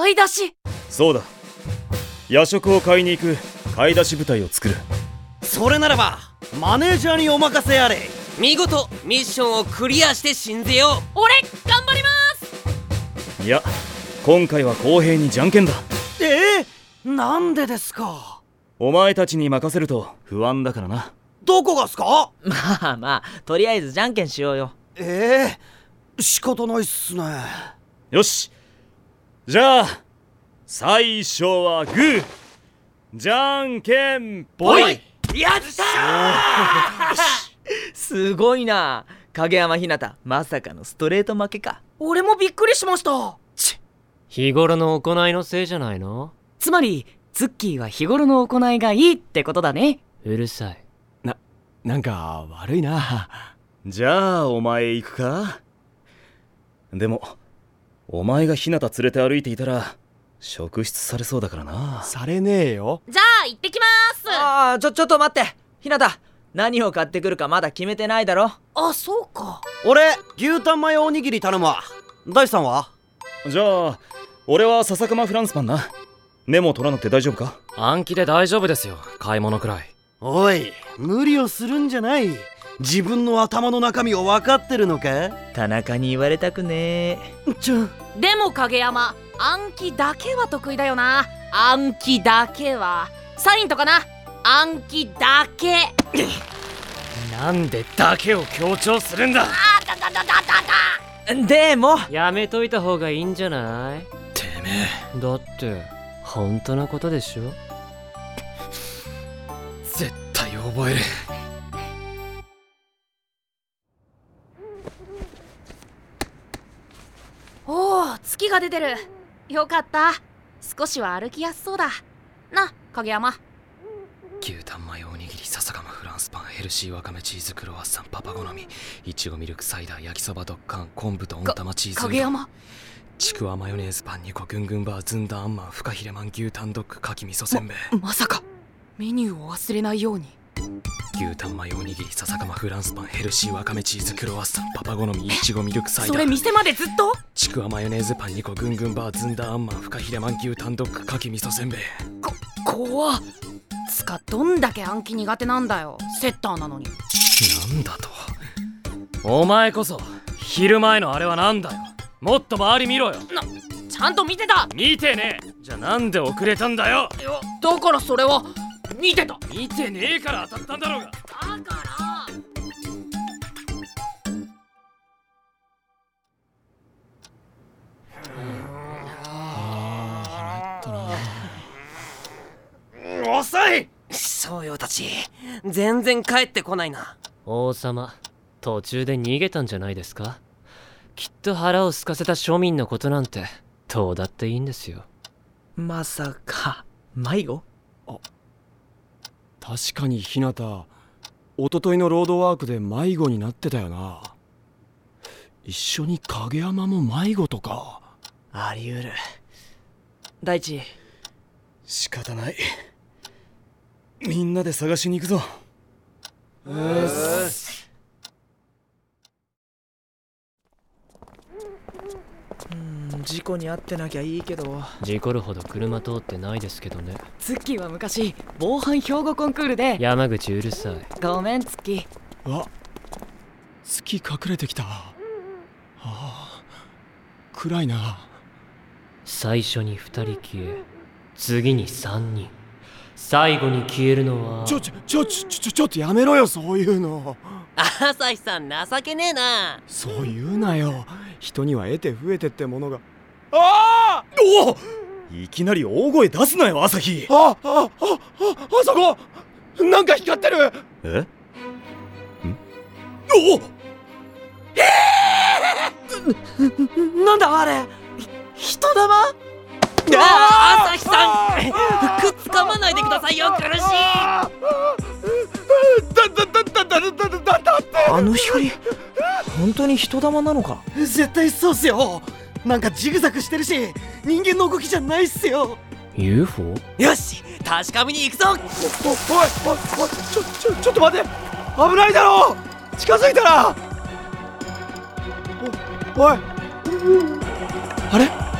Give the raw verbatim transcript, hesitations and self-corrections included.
買い出し。 そうだ、夜食を買いに行く買い出し部隊を作る。 それならばマネージャーにお任せあれ。 見事ミッションをクリアして信ぜよう。 俺頑張ります。 いや、今回は公平にじゃんけんだ。 えー、なんでですか。 お前たちに任せると不安だからな。 どこがすか。 まあまあ、とりあえずじゃんけんしようよ。 ええー、仕方ないっすね。 よし、じゃあ最初はグー、じゃんけんぽい。 やったーすごいな。影山ひなた、まさかのストレート負けか。 俺もびっくりしました。 日頃の行いのせいじゃないの？ つまりツッキーは日頃の行いがいいってことだね。 うるさい。 な、なんか悪いな。 じゃあお前行くか。でもお前がひなた連れて歩いていたら職質されそうだからな。 されねえよ。 じゃあ行ってきます。 ああ、ちょ、ちょっと待って。ひなた、何を買ってくるかまだ決めてないだろ。 あ、そうか。 俺牛タンマヨおにぎり頼むわ。大さんは。 じゃあ俺は笹かまフランスパンな。メモ取らなくて大丈夫か。 暗記で大丈夫ですよ、買い物くらい。 おい、無理をするんじゃない。自分の頭の中身を分かってるのか。 田中に言われたくねえ。 ちょでも影山、暗記だけは得意だよな。暗記だけはサインとかな。暗記だけ。 なんでだけを強調するんだ。 あだだだだだだ。 でもやめといた方がいいんじゃない？ てめえだって本当のことでしょ。 絶対覚える。 おお、月が出てる。よかった。少しは歩きやすそうだな、影山。 牛タンマヨおにぎり、笹かまフランスパン、ヘルシーわかめチーズクロワッサン、パパ好み、いちごミルクサイダー、焼きそばドッカン、昆布と温玉チーズうどん、 影山、 ちくわマヨネーズパンにこ、ぐんぐんバー、ずんだあんまん、フカヒレマン、牛タンドッグ、かき味噌せんべい。 ま、まさかメニューを忘れないように。 牛タンマヨおにぎり、笹かまフランスパン、ヘルシーわかめチーズクロワッサン、パパ好み、いちごミルクサイダー。 それ店までずっと。 ちくわマヨネーズパンにこ、ぐんぐんバー、ずんだあんまん、フカヒレマン、牛タンドッグ、かき味噌せんべい。 こ怖っ。つかどんだけ暗記苦手なんだよ、セッターなのに。 なんだと。 お前こそ昼前のあれはなんだよ。もっと周り見ろよ。 な、ちゃんと見てた。 見てねえ。じゃあなんで遅れたんだよ。 いや、だからそれは見てた。 見てねえから当たったんだろうが。 だから遅い。 商用たち全然帰ってこないな。 王様、途中で逃げたんじゃないですか。きっと腹を空かせた庶民のことなんてどうだっていいんですよ。 まさか迷子？ あ、確かにひなた、おとといのロードワークで迷子になってたよな。一緒に影山も迷子とか。 あり得る。大地、 仕方ない。みんなで探しに行くぞ。 うっす。うーん、事故に遭ってなきゃいいけど。 事故るほど車通ってないですけどね。 ツッキーは昔防犯標語コンクールで。 山口うるさい。 ごめんツッキー。 あ、月隠れてきた。ああ、暗いな。 最初にふたり消え、次にさんにん、最後に消えるのは。 ちょちょちょちょちょちょっとやめろよ、そういうの。 朝日さん情けねえな。 そう言うなよ。人には得て増えてってものが。ああ、 おお、いきなり大声出すなよ朝日。 ああああ、あそこなんか光ってる。 えんおお、 なんだあれ、人玉。 ああ、朝日さんくっつかまないでくださいよ、苦しい。 だだだだだだだだだって。 あの光本当に人玉なのか。 絶対そうっすよ。なんかジグザグしてるし、人間の動きじゃないっすよ。 ユーフォー？ よし、確かめに行くぞ。 おおいおいおい、ちょちょちょっと待って、危ないだろう。近づいたら。おおい、あれ。